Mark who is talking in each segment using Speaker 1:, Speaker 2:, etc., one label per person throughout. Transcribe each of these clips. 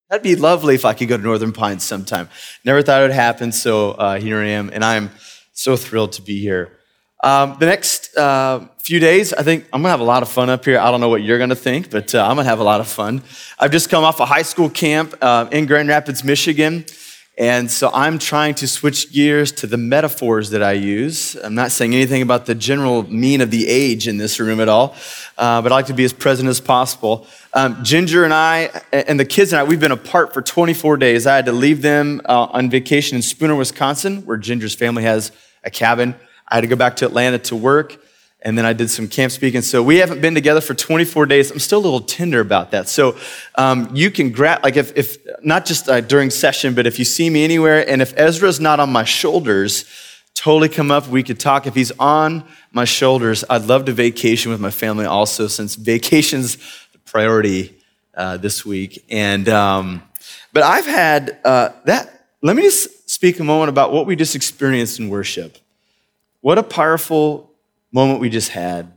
Speaker 1: That'd be lovely if I could go to Northern Pines sometime. Never thought it would happen, so here I am, and I'm so thrilled to be here. The next few days, I think I'm going to have a lot of fun up here. I don't know what you're going to think, but I'm going to have a lot of fun. I've just come off a high school camp in Grand Rapids, Michigan, and so I'm trying to switch gears to the metaphors that I use. I'm not saying anything about the general mean of the age in this room at all, but I like to be as present as possible. Ginger and I, and the kids and I, we've been apart for 24 days. I had to leave them on vacation in Spooner, Wisconsin, where Ginger's family has a cabin. I had to go back to Atlanta to work, and then I did some camp speaking. So we haven't been together for 24 days. I'm still a little tender about that. So you can grab, like if not just during session, but if you see me anywhere, and if Ezra's not on my shoulders, totally come up, we could talk. If he's on my shoulders, I'd love to vacation with my family also, since vacation's the priority this week. And but I've had that. Let me just speak a moment about what we just experienced in worship. What a powerful moment we just had.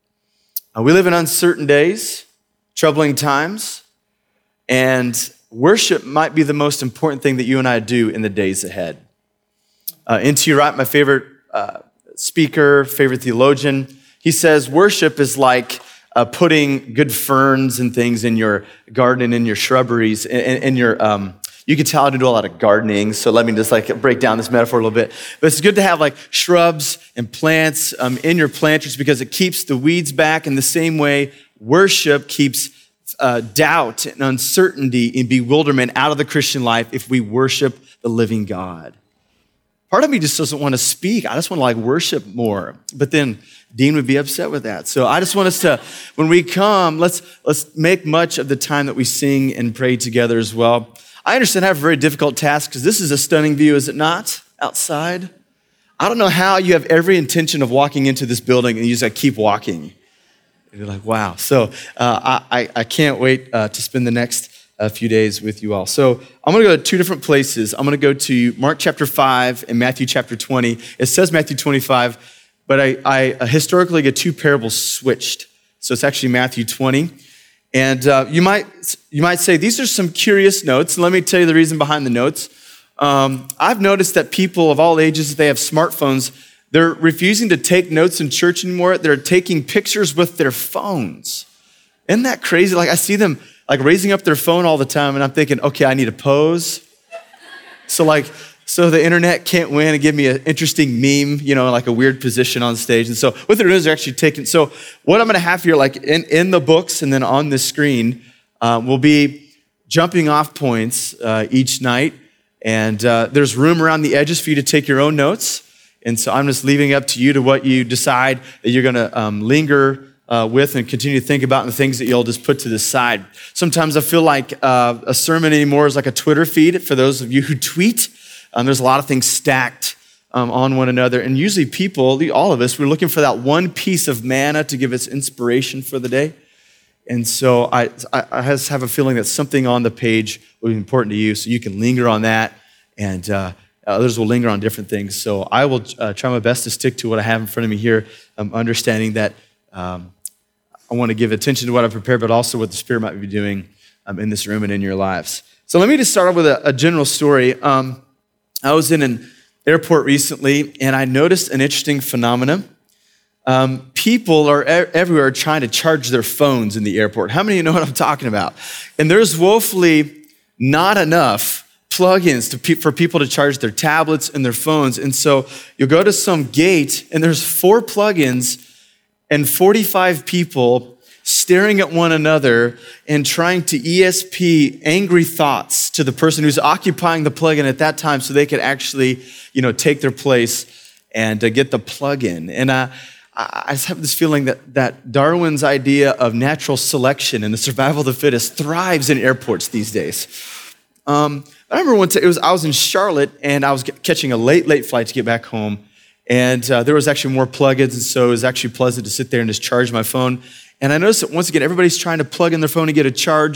Speaker 1: We live in uncertain days, troubling times, and worship might be the most important thing that you and I do in the days ahead. N.T. Wright, my favorite speaker, favorite theologian, he says worship is like putting good ferns and things in your garden and in your shrubberies, in your you can tell I do a lot of gardening, so let me just break down this metaphor a little bit. But it's good to have shrubs and plants in your planters because it keeps the weeds back. In the same way, worship keeps doubt and uncertainty and bewilderment out of the Christian life if we worship the living God. Part of me just doesn't want to speak. I just want to worship more. But then Dean would be upset with that. So I just want us to, when we come, let's make much of the time that we sing and pray together as well. I understand I have a very difficult task because this is a stunning view, is it not, outside? I don't know how you have every intention of walking into this building and you just keep walking. And you're like, wow. So I can't wait to spend the next few days with you all. So I'm going to go to two different places. I'm going to go to Mark chapter 5 and Matthew chapter 20. It says Matthew 25, but I historically get two parables switched. So it's actually Matthew 20. And you might say, these are some curious notes. Let me tell you the reason behind the notes. I've noticed that people of all ages, if they have smartphones, they're refusing to take notes in church anymore. They're taking pictures with their phones. Isn't that crazy? I see them raising up their phone all the time, and I'm thinking, okay, I need a pose. So the internet can't win and give me an interesting meme, a weird position on stage. And so what they're doing is they're actually taking, so what I'm going to have here, in the books and then on this screen, will be jumping off points each night. And there's room around the edges for you to take your own notes. And so I'm just leaving it up to you to what you decide that you're going to linger with and continue to think about, and the things that you'll just put to the side. Sometimes I feel like a sermon anymore is like a Twitter feed for those of you who tweet. There's a lot of things stacked on one another. And usually people, all of us, we're looking for that one piece of manna to give us inspiration for the day. And so I just have a feeling that something on the page will be important to you, so you can linger on that, and others will linger on different things. So I will try my best to stick to what I have in front of me here, understanding that I want to give attention to what I prepared, but also what the Spirit might be doing in this room and in your lives. So let me just start off with a general story. I was in an airport recently, and I noticed an interesting phenomenon. People are everywhere trying to charge their phones in the airport. How many of you know what I'm talking about? And there's woefully not enough plugins for people to charge their tablets and their phones. And so you'll go to some gate, and there's 4 plugins and 45 people staring at one another and trying to ESP angry thoughts to the person who's occupying the plug-in at that time so they could actually, take their place and get the plug-in. And I just have this feeling that Darwin's idea of natural selection and the survival of the fittest thrives in airports these days. I remember one time, I was in Charlotte, and I was catching a late flight to get back home, and there was actually more plug-ins, and so it was actually pleasant to sit there and just charge my phone. And I noticed that once again, everybody's trying to plug in their phone and get a charge,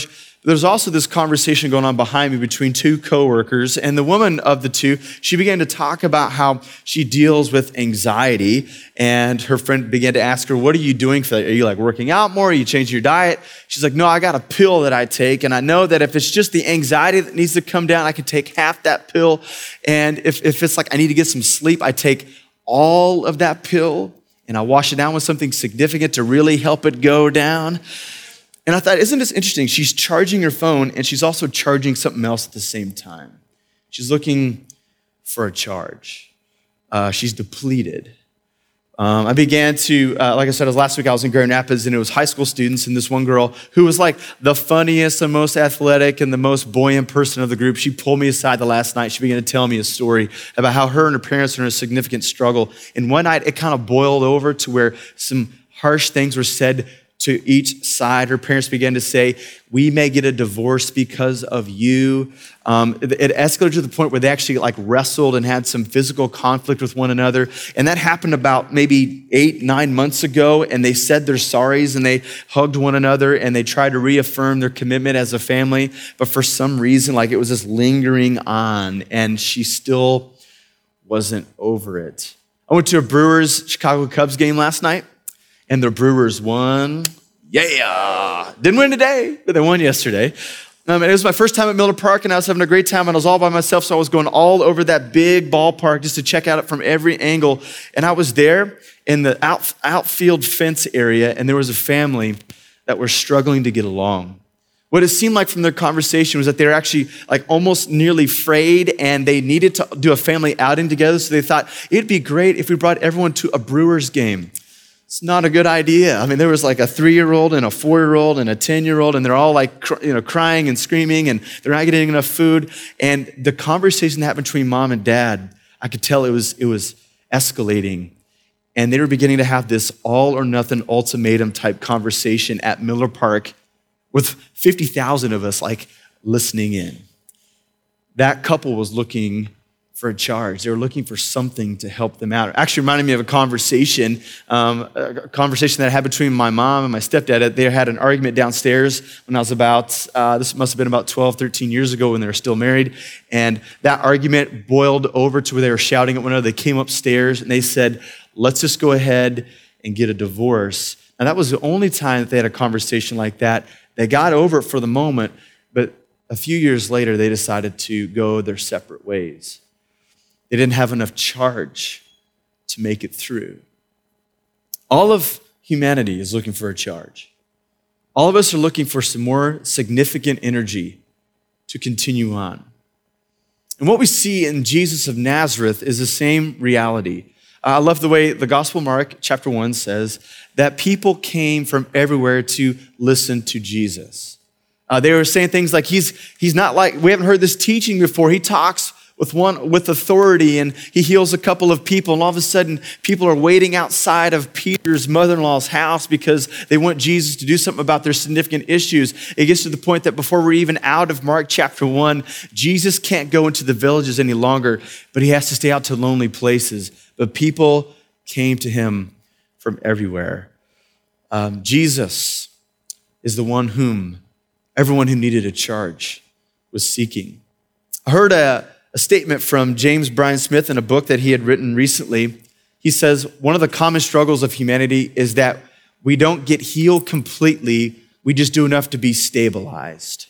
Speaker 1: There's also this conversation going on behind me between two coworkers, and the woman of the two, she began to talk about how she deals with anxiety, and her friend began to ask her, what are you doing for that? Are you like working out more? Are you changing your diet? She's like, no, I got a pill that I take, and I know that if it's just the anxiety that needs to come down, I can take half that pill, and if it's like I need to get some sleep, I take all of that pill, and I wash it down with something significant to really help it go down. And I thought, isn't this interesting? She's charging her phone and she's also charging something else at the same time. She's looking for a charge. She's depleted. I began to, like I said, last week I was in Grand Rapids and it was high school students, and this one girl who was like the funniest and most athletic and the most buoyant person of the group, she pulled me aside the last night. She began to tell me a story about how her and her parents are in a significant struggle. And one night it kind of boiled over to where some harsh things were said to each side. Her parents began to say, we may get a divorce because of you. It escalated to the point where they actually like wrestled and had some physical conflict with one another. And that happened about maybe 8-9 months ago. And they said their sorries and they hugged one another and they tried to reaffirm their commitment as a family. But for some reason, like it was just lingering on, and she still wasn't over it. I went to a Brewers Chicago Cubs game last night. And the Brewers won. Yeah. Didn't win today, but they won yesterday. It was my first time at Miller Park, and I was having a great time, and I was all by myself, so I was going all over that big ballpark just to check out it from every angle. And I was there in the outfield fence area, and there was a family that were struggling to get along. What it seemed like from their conversation was that they were actually like almost nearly frayed, and they needed to do a family outing together, so they thought, it'd be great if we brought everyone to a Brewers game. It's not a good idea. I mean, there was like a 3-year-old and a 4-year-old and a 10-year-old, and they're all like, crying and screaming, and they're not getting enough food. And the conversation that happened between mom and dad, I could tell it was escalating. And they were beginning to have this all or nothing ultimatum type conversation at Miller Park with 50,000 of us like listening in. That couple was looking for a charge. They were looking for something to help them out. It actually reminded me of a conversation that I had between my mom and my stepdad. They had an argument downstairs when I was about, this must have been about 12, 13 years ago when they were still married. And that argument boiled over to where they were shouting at one another. They came upstairs and they said, let's just go ahead and get a divorce. Now that was the only time that they had a conversation like that. They got over it for the moment, but a few years later, they decided to go their separate ways. They didn't have enough charge to make it through. All of humanity is looking for a charge. All of us are looking for some more significant energy to continue on. And what we see in Jesus of Nazareth is the same reality. I love the way the Gospel of Mark, chapter 1, says that people came from everywhere to listen to Jesus. They were saying things like, he's not like, we haven't heard this teaching before. He talks with authority, and he heals a couple of people, and all of a sudden people are waiting outside of Peter's mother-in-law's house because they want Jesus to do something about their significant issues. It gets to the point that before we're even out of Mark chapter 1, Jesus can't go into the villages any longer, but he has to stay out to lonely places. But people came to him from everywhere. Jesus is the one whom everyone who needed a charge was seeking. I heard a statement from James Bryan Smith in a book that he had written recently. He says, one of the common struggles of humanity is that we don't get healed completely, we just do enough to be stabilized.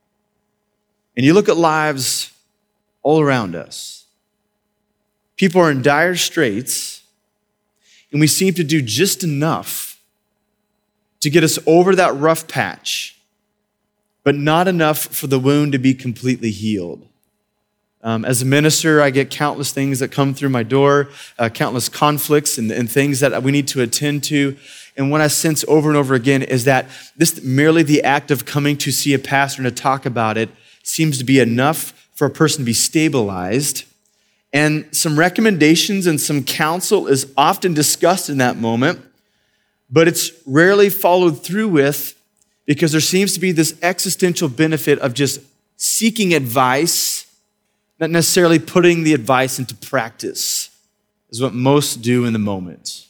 Speaker 1: And you look at lives all around us. People are in dire straits, and we seem to do just enough to get us over that rough patch, but not enough for the wound to be completely healed. As a minister, I get countless things that come through my door, countless conflicts and things that we need to attend to. And what I sense over and over again is that this merely the act of coming to see a pastor and to talk about it seems to be enough for a person to be stabilized. And some recommendations and some counsel is often discussed in that moment, but it's rarely followed through with because there seems to be this existential benefit of just seeking advice, not necessarily putting the advice into practice, is what most do in the moment.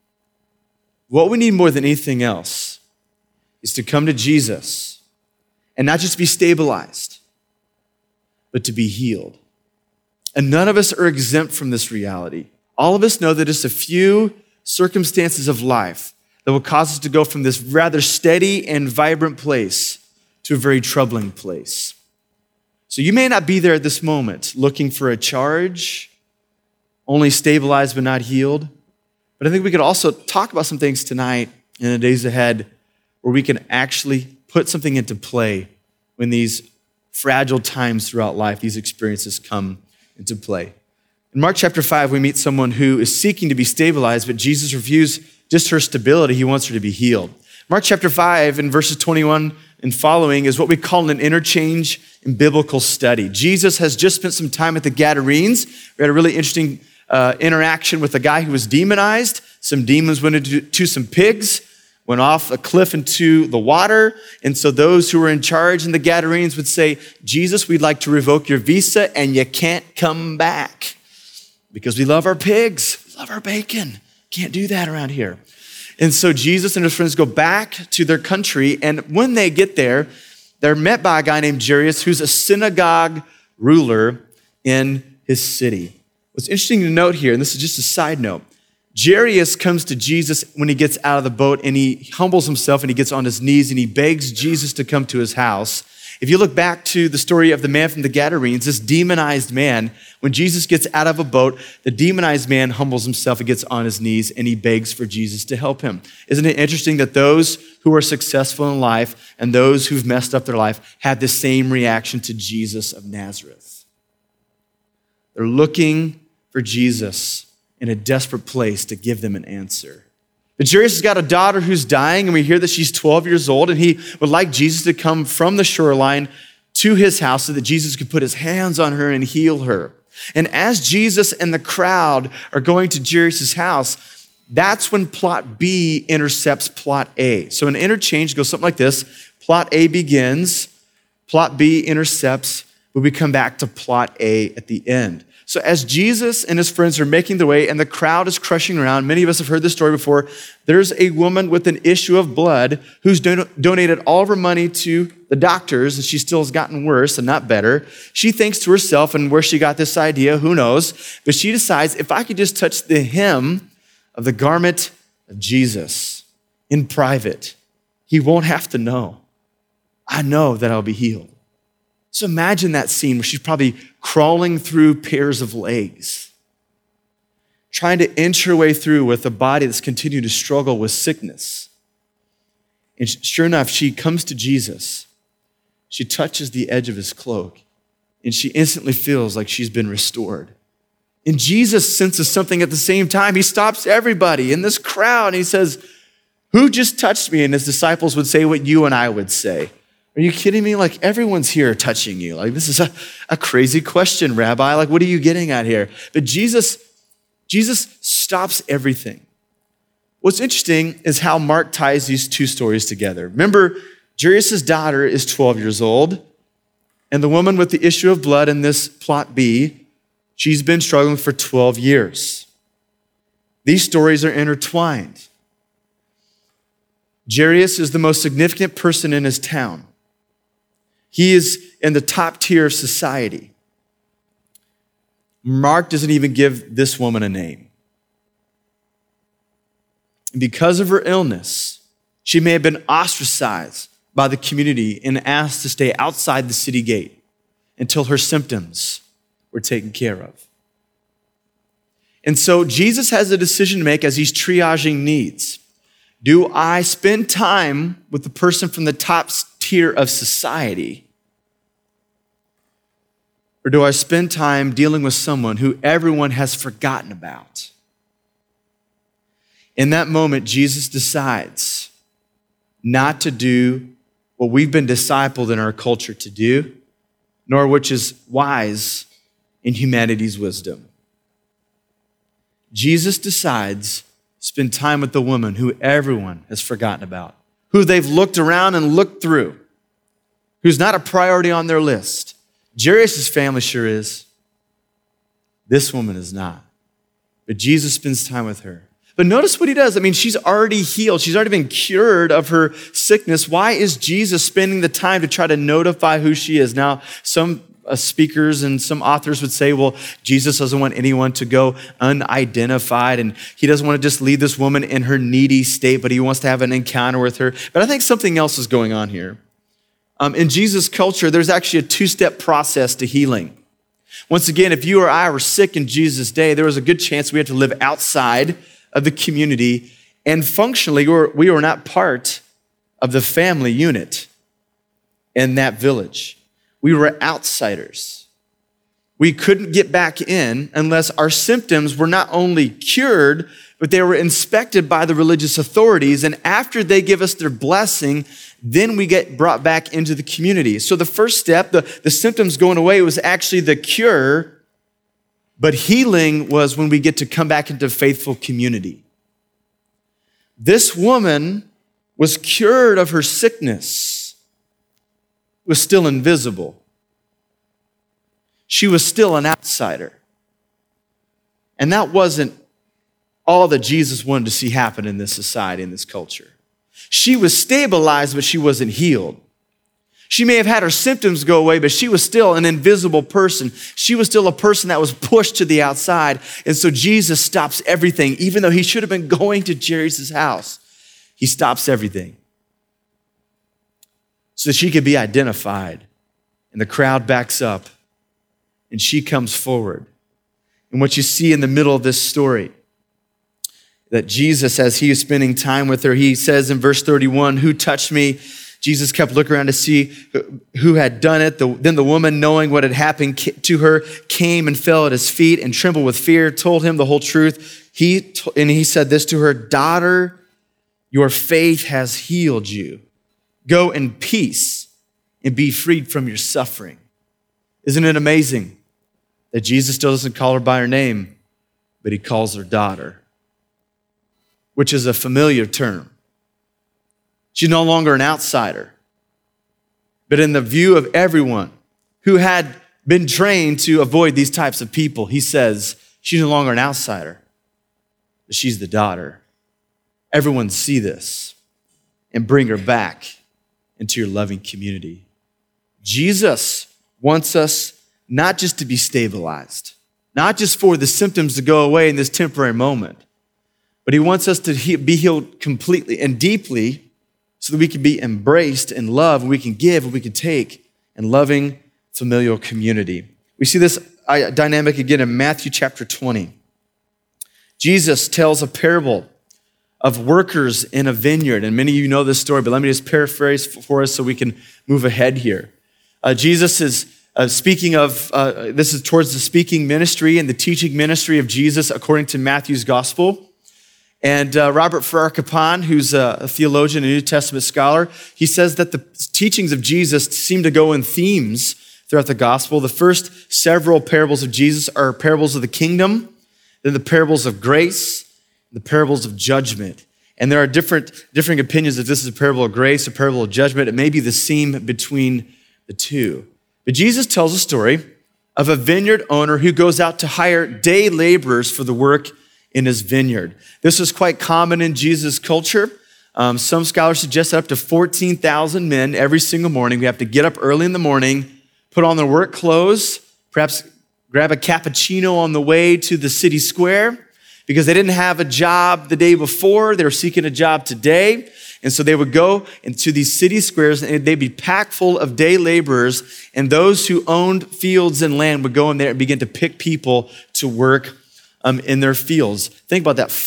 Speaker 1: What we need more than anything else is to come to Jesus and not just be stabilized, but to be healed. And none of us are exempt from this reality. All of us know that it's a few circumstances of life that will cause us to go from this rather steady and vibrant place to a very troubling place. So you may not be there at this moment looking for a charge, only stabilized but not healed. But I think we could also talk about some things tonight in the days ahead where we can actually put something into play when these fragile times throughout life, these experiences come into play. In Mark chapter 5, we meet someone who is seeking to be stabilized, but Jesus refused just her stability. He wants her to be healed. Mark chapter 5 in verses 21 and following is what we call an interchange in biblical study. Jesus has just spent some time at the Gadarenes. We had a really interesting interaction with a guy who was demonized. Some demons went into some pigs, went off a cliff into the water. And so those who were in charge in the Gadarenes would say, Jesus, we'd like to revoke your visa and you can't come back because we love our pigs, we love our bacon. Can't do that around here. And so Jesus and his friends go back to their country. And when they get there, they're met by a guy named Jairus, who's a synagogue ruler in his city. What's interesting to note here, and this is just a side note, Jairus comes to Jesus when he gets out of the boat and he humbles himself and he gets on his knees and he begs Jesus to come to his house. If you look back to the story of the man from the Gadarenes, this demonized man, when Jesus gets out of a boat, the demonized man humbles himself and gets on his knees and he begs for Jesus to help him. Isn't it interesting that those who are successful in life and those who've messed up their life had the same reaction to Jesus of Nazareth? They're looking for Jesus in a desperate place to give them an answer. But Jairus has got a daughter who's dying, and we hear that she's 12 years old, and he would like Jesus to come from the shoreline to his house so that Jesus could put his hands on her and heal her. And as Jesus and the crowd are going to Jairus' house, that's when plot B intercepts plot A. So an interchange goes something like this. Plot A begins, plot B intercepts, but we come back to plot A at the end. So as Jesus and his friends are making their way and the crowd is crushing around, many of us have heard this story before, there's a woman with an issue of blood who's donated all of her money to the doctors, and she still has gotten worse and not better. She thinks to herself, and where she got this idea, who knows, but she decides, if I could just touch the hem of the garment of Jesus in private, he won't have to know. I know that I'll be healed. So imagine that scene where she's probably crawling through pairs of legs, trying to inch her way through with a body that's continued to struggle with sickness. And sure enough, she comes to Jesus. She touches the edge of his cloak, and she instantly feels like she's been restored. And Jesus senses something at the same time. He stops everybody in this crowd, and he says, who just touched me? And his disciples would say what you and I would say. Are you kidding me? Like, everyone's here touching you. Like, this is a crazy question, Rabbi. Like, what are you getting at here? But Jesus stops everything. What's interesting is how Mark ties these two stories together. Remember, Jairus' daughter is 12 years old, and the woman with the issue of blood in this plot B, she's been struggling for 12 years. These stories are intertwined. Jairus is the most significant person in his town. He is in the top tier of society. Mark doesn't even give this woman a name. And because of her illness, she may have been ostracized by the community and asked to stay outside the city gate until her symptoms were taken care of. And so Jesus has a decision to make as he's triaging needs. Do I spend time with the person from the top tier of society? Or do I spend time dealing with someone who everyone has forgotten about? In that moment, Jesus decides not to do what we've been discipled in our culture to do, nor which is wise in humanity's wisdom. Jesus decides to spend time with the woman who everyone has forgotten about, who they've looked around and looked through, who's not a priority on their list. Jairus' family sure is. This woman is not. But Jesus spends time with her. But notice what he does. I mean, she's already healed. She's already been cured of her sickness. Why is Jesus spending the time to try to notify who she is? Now, some speakers and some authors would say, well, Jesus doesn't want anyone to go unidentified, and he doesn't want to just leave this woman in her needy state, but he wants to have an encounter with her. But I think something else is going on here. In Jesus' culture, there's actually a two-step process to healing. Once again, if you or I were sick in Jesus' day, there was a good chance we had to live outside of the community, and functionally, we were not part of the family unit in that village. We were outsiders. We couldn't get back in unless our symptoms were not only cured, but they were inspected by the religious authorities, and after they give us their blessing, then we get brought back into the community. So the first step, the symptoms going away, was actually the cure. But healing was when we get to come back into faithful community. This woman was cured of her sickness, was still invisible. She was still an outsider. And that wasn't all that Jesus wanted to see happen in this society, in this culture. She was stabilized, but she wasn't healed. She may have had her symptoms go away, but she was still an invisible person. She was still a person that was pushed to the outside. And so Jesus stops everything, even though he should have been going to Jairus' house. He stops everything so that she could be identified. And the crowd backs up, and she comes forward. And what you see in the middle of this story, that Jesus, as he is spending time with her, he says in verse 31, "Who touched me?" Jesus kept looking around to see who had done it. Then the woman, knowing what had happened to her, came and fell at his feet and trembled with fear, told him the whole truth. He said this to her, "Daughter, your faith has healed you. Go in peace and be freed from your suffering." Isn't it amazing that Jesus still doesn't call her by her name, but he calls her daughter, which is a familiar term. She's no longer an outsider. But in the view of everyone who had been trained to avoid these types of people, he says, she's no longer an outsider, but she's the daughter. Everyone see this and bring her back into your loving community. Jesus wants us not just to be stabilized, not just for the symptoms to go away in this temporary moment, but he wants us to be healed completely and deeply, so that we can be embraced in love, and we can give, and we can take in loving familial community. We see this dynamic again in Matthew chapter 20. Jesus tells a parable of workers in a vineyard, and many of you know this story, but let me just paraphrase for us so we can move ahead here. Jesus is speaking of, this is towards the speaking ministry and the teaching ministry of Jesus according to Matthew's gospel. And Robert Farrar Capon, who's a theologian and New Testament scholar, he says that the teachings of Jesus seem to go in themes throughout the gospel. The first several parables of Jesus are parables of the kingdom, then the parables of grace, the parables of judgment. And there are differing opinions if this is a parable of grace, a parable of judgment. It may be the seam between the two. But Jesus tells a story of a vineyard owner who goes out to hire day laborers for the work in his vineyard. This was quite common in Jesus' culture. Some scholars suggest that up to 14,000 men every single morning. We have to get up early in the morning, put on their work clothes, perhaps grab a cappuccino on the way to the city square, because they didn't have a job the day before. They were seeking a job today. And so they would go into these city squares, and they'd be packed full of day laborers, and those who owned fields and land would go in there and begin to pick people to work in their fields. Think about that,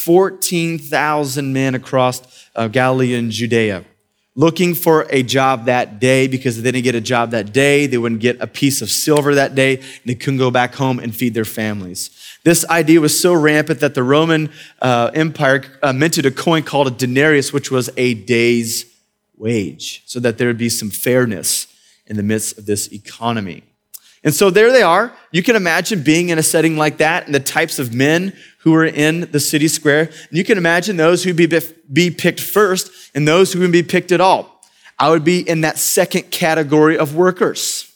Speaker 1: 14,000 men across Galilee and Judea looking for a job that day, because if they didn't get a job that day, they wouldn't get a piece of silver that day, and they couldn't go back home and feed their families. This idea was so rampant that the Roman Empire minted a coin called a denarius, which was a day's wage, so that there would be some fairness in the midst of this economy. And so there they are. You can imagine being in a setting like that and the types of men who were in the city square. And you can imagine those who'd be picked first and those who wouldn't be picked at all. I would be in that second category of workers.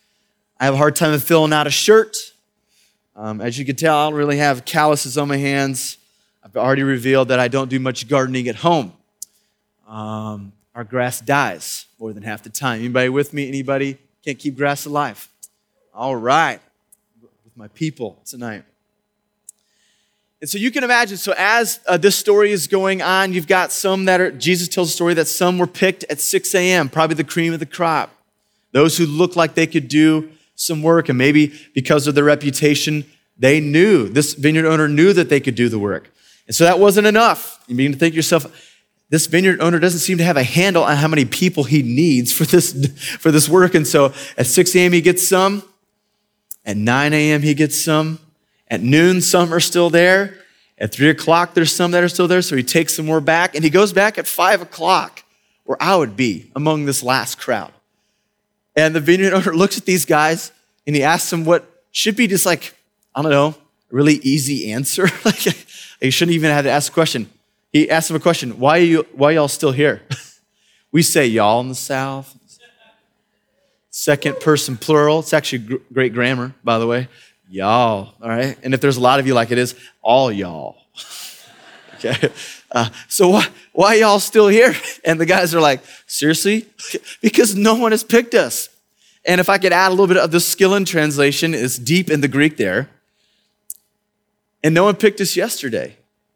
Speaker 1: I have a hard time filling out a shirt. As you can tell, I don't really have calluses on my hands. I've already revealed that I don't do much gardening at home. Our grass dies more than half the time. Anybody with me? Anybody can't keep grass alive? All right. With my people tonight. And so you can imagine, so as this story is going on, you've got some Jesus tells a story that some were picked at 6 a.m., probably the cream of the crop. Those who looked like they could do some work, and maybe because of their reputation, this vineyard owner knew that they could do the work. And so that wasn't enough. You begin to think to yourself, this vineyard owner doesn't seem to have a handle on how many people he needs for this work. And so at 6 a.m. he gets some. At 9 a.m. he gets some. At noon, some are still there. At 3 o'clock, there's some that are still there. So he takes some more back. And he goes back at 5 o'clock, where I would be among this last crowd. And the vineyard owner looks at these guys and he asks them what should be just like, I don't know, a really easy answer. Like, you shouldn't even have to ask a question. He asked them a question, why are y'all still here? We say y'all in the South. Second person plural. It's actually great grammar, by the way. Y'all, all right? And if there's a lot of you like it is, all y'all. Okay? So why y'all still here? And the guys are like, seriously? Because no one has picked us. And if I could add a little bit of the Skillen translation, it's deep in the Greek there. And no one picked us yesterday.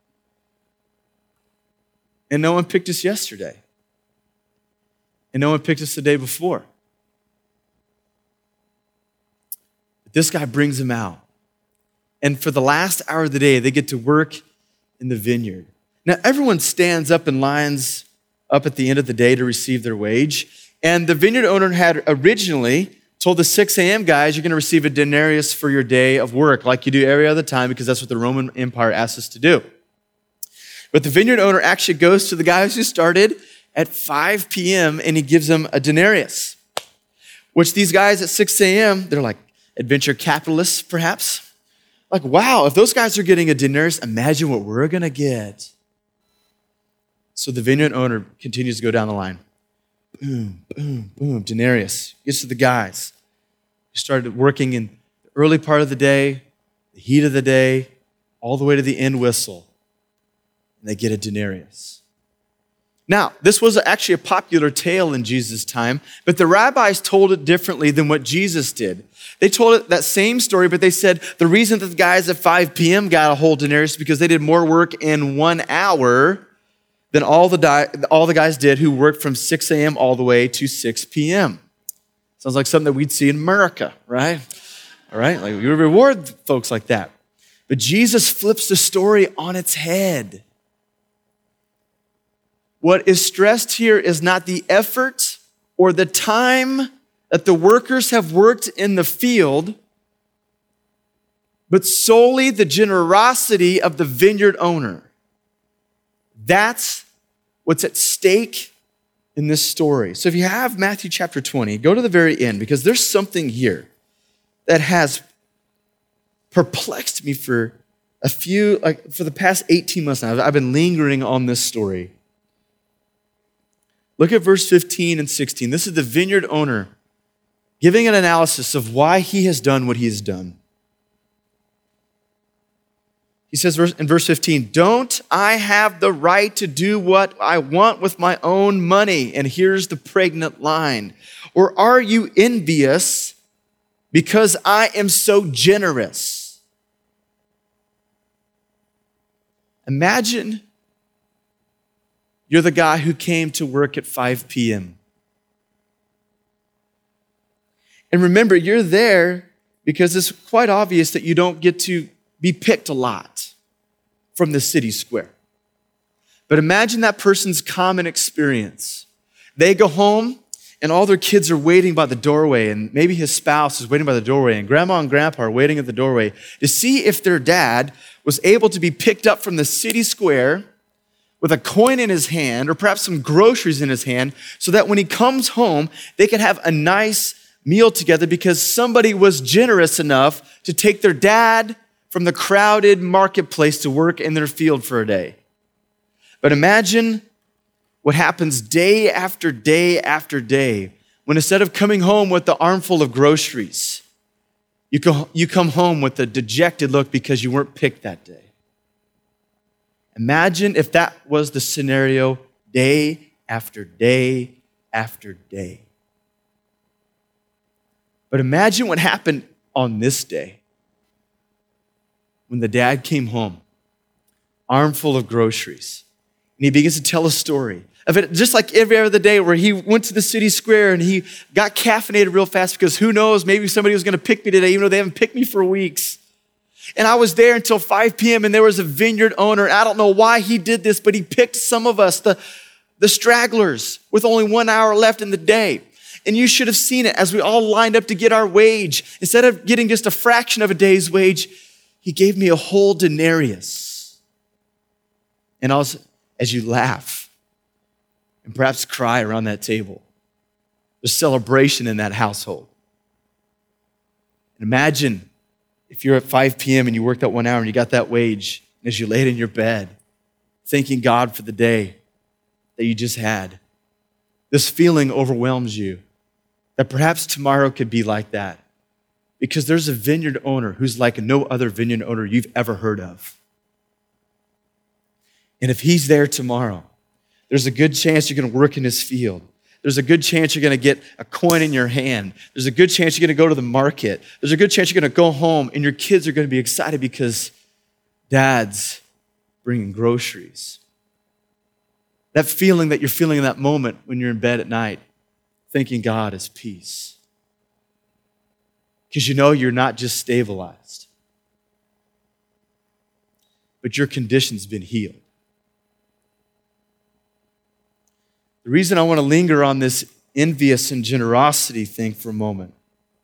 Speaker 1: And no one picked us yesterday. And no one picked us the day before. But this guy brings them out. And for the last hour of the day, they get to work in the vineyard. Now, everyone stands up in lines up at the end of the day to receive their wage. And the vineyard owner had originally told the 6 a.m. guys, you're going to receive a denarius for your day of work, like you do every other time, because that's what the Roman Empire asks us to do. But the vineyard owner actually goes to the guys who started at 5 p.m. and he gives them a denarius, which these guys at 6 a.m., they're like adventure capitalists, perhaps. Like, wow, if those guys are getting a denarius, imagine what we're going to get. So the vineyard owner continues to go down the line. Boom, boom, boom, denarius. Gets to the guys. He started working in the early part of the day, the heat of the day, all the way to the end whistle. And they get a denarius. Now, this was actually a popular tale in Jesus' time, but the rabbis told it differently than what Jesus did. They told it that same story, but they said the reason that the guys at 5 p.m. got a whole denarius is because they did more work in 1 hour than all the guys did who worked from 6 a.m. all the way to 6 p.m. Sounds like something that we'd see in America, right? All right, like we reward folks like that. But Jesus flips the story on its head. What is stressed here is not the effort or the time that the workers have worked in the field, but solely the generosity of the vineyard owner. That's what's at stake in this story. So if you have Matthew chapter 20, go to the very end, because there's something here that has perplexed me for for the past 18 months now. I've been lingering on this story. Look at verse 15 and 16. This is the vineyard owner giving an analysis of why he has done what he has done. He says in verse 15, don't I have the right to do what I want with my own money? And here's the pregnant line. Or are you envious because I am so generous? Imagine you're the guy who came to work at 5 p.m. And remember, you're there because it's quite obvious that you don't get to be picked a lot from the city square. But imagine that person's common experience. They go home and all their kids are waiting by the doorway, and maybe his spouse is waiting by the doorway, and grandma and grandpa are waiting at the doorway to see if their dad was able to be picked up from the city square with a coin in his hand, or perhaps some groceries in his hand, so that when he comes home, they can have a nice meal together because somebody was generous enough to take their dad from the crowded marketplace to work in their field for a day. But imagine what happens day after day after day when instead of coming home with the armful of groceries, you come home with a dejected look because you weren't picked that day. Imagine if that was the scenario day after day after day. But imagine what happened on this day when the dad came home, armful of groceries, and he begins to tell a story of it, just like every other day where he went to the city square and he got caffeinated real fast because who knows, maybe somebody was going to pick me today, even though they haven't picked me for weeks. And I was there until 5 p.m. and there was a vineyard owner. I don't know why he did this, but he picked some of us, the stragglers, with only 1 hour left in the day. And you should have seen it as we all lined up to get our wage. Instead of getting just a fraction of a day's wage, he gave me a whole denarius. And also, as you laugh and perhaps cry around that table, there's celebration in that household. And imagine if you're at 5 p.m. and you worked that 1 hour and you got that wage, and as you laid in your bed, thanking God for the day that you just had, this feeling overwhelms you that perhaps tomorrow could be like that because there's a vineyard owner who's like no other vineyard owner you've ever heard of. And if he's there tomorrow, there's a good chance you're going to work in his field. There's a good chance you're going to get a coin in your hand. There's a good chance you're going to go to the market. There's a good chance you're going to go home and your kids are going to be excited because Dad's bringing groceries. That feeling that you're feeling in that moment when you're in bed at night, thanking God is peace. Because you know you're not just stabilized, but your condition's been healed. The reason I want to linger on this envious and generosity thing for a moment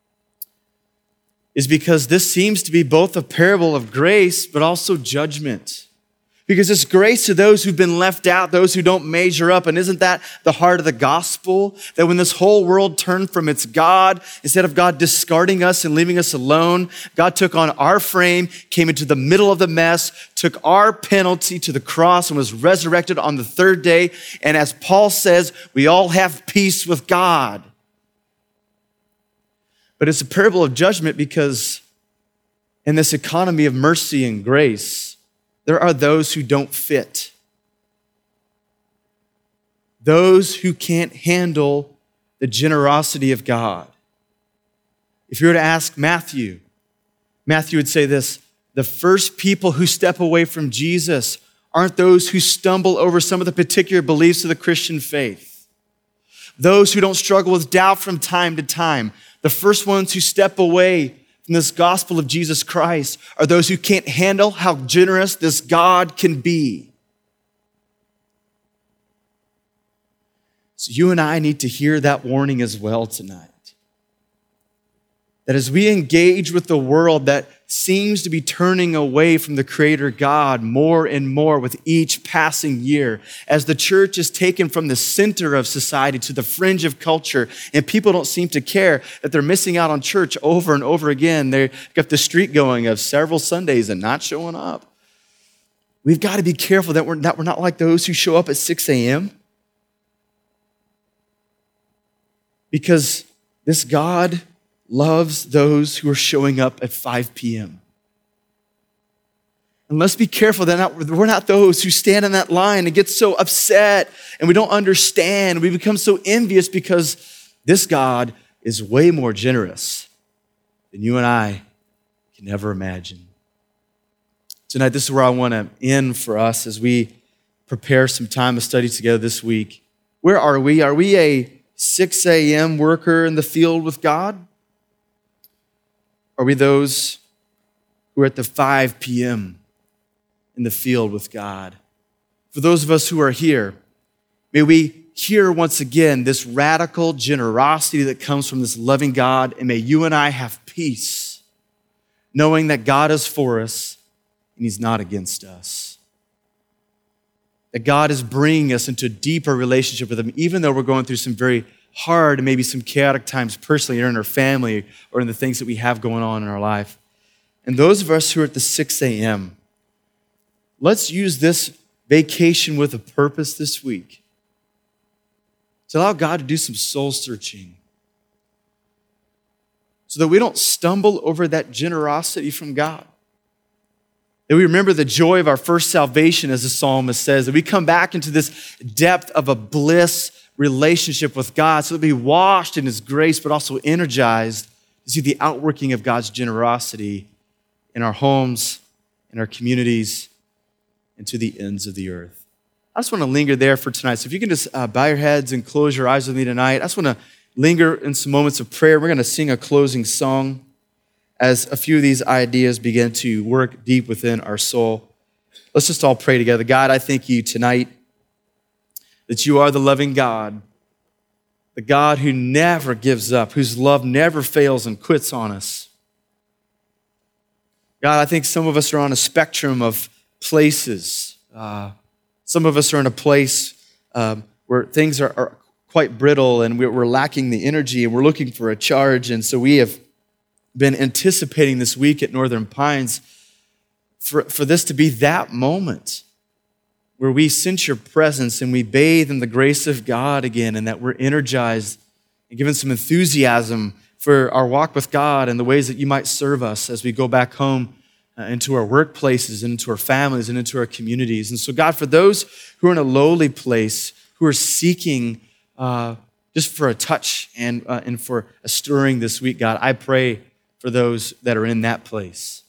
Speaker 1: is because this seems to be both a parable of grace, but also judgment. Because it's grace to those who've been left out, those who don't measure up. And isn't that the heart of the gospel? That when this whole world turned from its God, instead of God discarding us and leaving us alone, God took on our frame, came into the middle of the mess, took our penalty to the cross and was resurrected on the third day. And as Paul says, we all have peace with God. But it's a parable of judgment because in this economy of mercy and grace, there are those who don't fit. Those who can't handle the generosity of God. If you were to ask Matthew would say this: the first people who step away from Jesus aren't those who stumble over some of the particular beliefs of the Christian faith. Those who don't struggle with doubt from time to time. The first ones who step away in this gospel of Jesus Christ are those who can't handle how generous this God can be. So you and I need to hear that warning as well tonight. That as we engage with the world that seems to be turning away from the Creator God more and more with each passing year, as the church is taken from the center of society to the fringe of culture, and people don't seem to care that they're missing out on church over and over again. They've got the streak going of several Sundays and not showing up. We've got to be careful that we're not like those who show up at 6 a.m. Because this God loves those who are showing up at 5 p.m. And let's be careful that we're not those who stand in that line and get so upset and we don't understand. We become so envious because this God is way more generous than you and I can ever imagine. Tonight, this is where I want to end for us as we prepare some time of study together this week. Where are we? Are we a 6 a.m. worker in the field with God? Are we those who are at the 5 p.m. in the field with God? For those of us who are here, may we hear once again this radical generosity that comes from this loving God, and may you and I have peace, knowing that God is for us and He's not against us. That God is bringing us into a deeper relationship with Him, even though we're going through some very hard and maybe some chaotic times personally or in our family or in the things that we have going on in our life. And those of us who are at the 6 a.m., let's use this vacation with a purpose this week to allow God to do some soul searching so that we don't stumble over that generosity from God. That we remember the joy of our first salvation, as the psalmist says, that we come back into this depth of a bliss relationship with God so that we be washed in his grace, but also energized to see the outworking of God's generosity in our homes, in our communities, and to the ends of the earth. I just want to linger there for tonight. So if you can just bow your heads and close your eyes with me tonight. I just want to linger in some moments of prayer. We're going to sing a closing song as a few of these ideas begin to work deep within our soul. Let's just all pray together. God, I thank you tonight that you are the loving God, the God who never gives up, whose love never fails and quits on us. God, I think some of us are on a spectrum of places. Some of us are in a place where things are quite brittle and we're lacking the energy and we're looking for a charge. And so we have been anticipating this week at Northern Pines for this to be that moment where we sense your presence and we bathe in the grace of God again, and that we're energized and given some enthusiasm for our walk with God and the ways that you might serve us as we go back home into our workplaces and into our families and into our communities. And so, God, for those who are in a lowly place, who are seeking just for a touch and for a stirring this week, God, I pray for those that are in that place.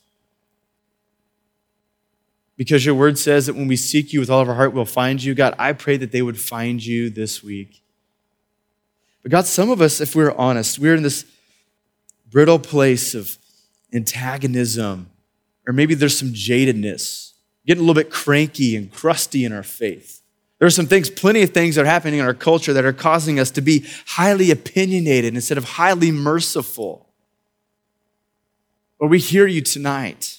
Speaker 1: Because your word says that when we seek you with all of our heart, we'll find you. God, I pray that they would find you this week. But God, some of us, if we're honest, we're in this brittle place of antagonism, or maybe there's some jadedness, getting a little bit cranky and crusty in our faith. There are some things, plenty of things that are happening in our culture that are causing us to be highly opinionated instead of highly merciful. But we hear you tonight.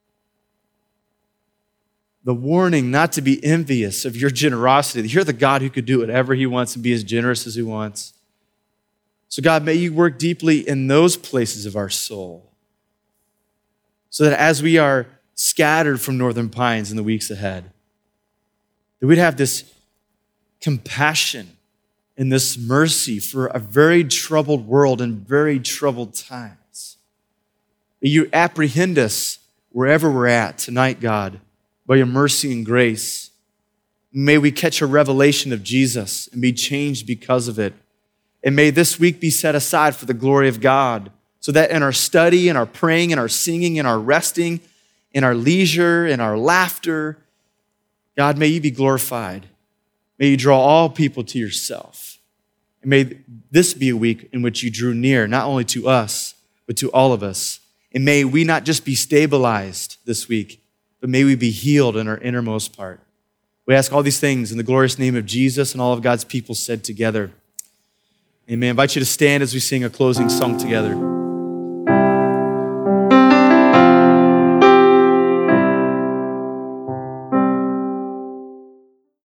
Speaker 1: The warning not to be envious of your generosity. You're the God who could do whatever he wants and be as generous as he wants. So God, may you work deeply in those places of our soul so that as we are scattered from Northern Pines in the weeks ahead, that we'd have this compassion and this mercy for a very troubled world and very troubled times. May you apprehend us wherever we're at tonight, God, by your mercy and grace. May we catch a revelation of Jesus and be changed because of it. And may this week be set aside for the glory of God, so that in our study, in our praying, in our singing, in our resting, in our leisure, in our laughter, God, may you be glorified. May you draw all people to yourself. And may this be a week in which you drew near, not only to us, but to all of us. And may we not just be stabilized this week, but may we be healed in our innermost part. We ask all these things in the glorious name of Jesus, and all of God's people said together. Amen. I invite you to stand as we sing a closing song together.